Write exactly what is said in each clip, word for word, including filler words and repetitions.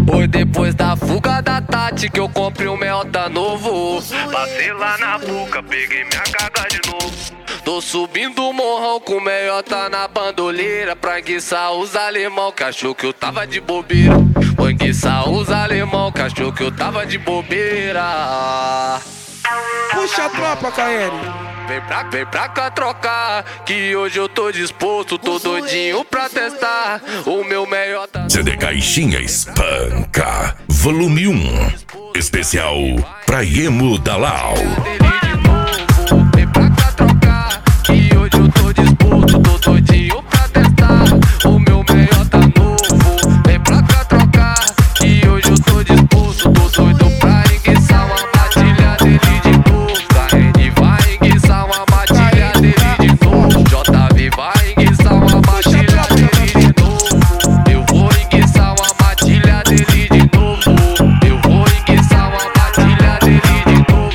Foi depois da fuga da Tati que eu comprei um Meiota novo. Passei lá na boca, peguei minha carga de novo. Tô subindo o morrão com meiota na bandoleira pra enguiçar os alemão que achou que eu tava de bobeira. Vou enguiçar os alemão que achou que eu tava de bobeira. Puxa a tropa, K L. Vem pra, vem pra cá trocar, que hoje eu tô disposto, tô doidinho pra testar o meu meiota. C D Caixinha Espanca, volume um, especial pra Emo Dalau. Vem pra cá trocar, que hoje eu tô disposto, tô doidinho pra testar o meu meiota novo. Vem pra cá trocar, que hoje eu tô disposto, tô doido pra enguiçar uma matilha dele de novo. K N vai enguiçar uma matilha dele de novo. J V vai enguiçar uma matilha dele de novo. Eu vou enguiçar uma matilha dele de novo. Eu vou enguiçar uma matilha dele de novo.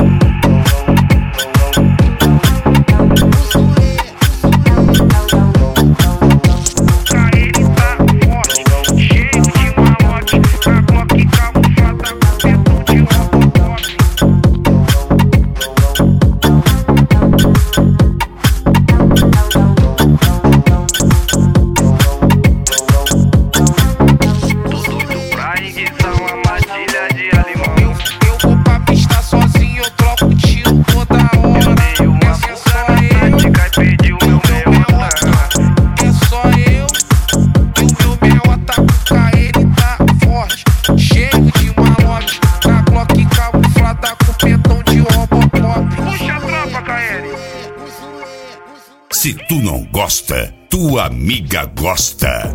Se tu não gosta, tua amiga gosta.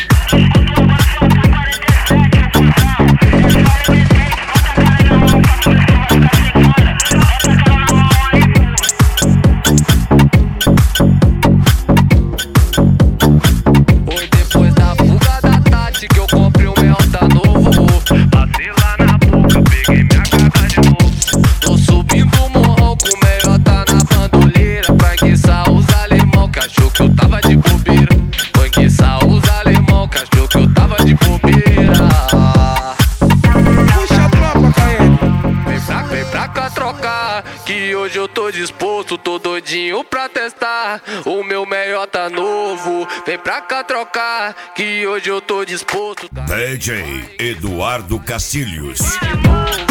Foi depois da fuga da Tati que eu comprei um Meiota novo. Passei lá na boca, peguei minha carga de novo. Tô subindo o morrão com meiota na bandoleira pra enguiçar os alemão que achou que eu tava de bobeira. Vou enguiçar os alemão que achou que eu tava de bobeira. Puxa a tropa, K L. Vem pra, vem pra cá trocar, que hoje eu tô disposto, tô doidinho pra testar o meu meiota novo. Vem pra cá trocar, que hoje eu tô disposto. D J Eduardo Castilhos. De novo.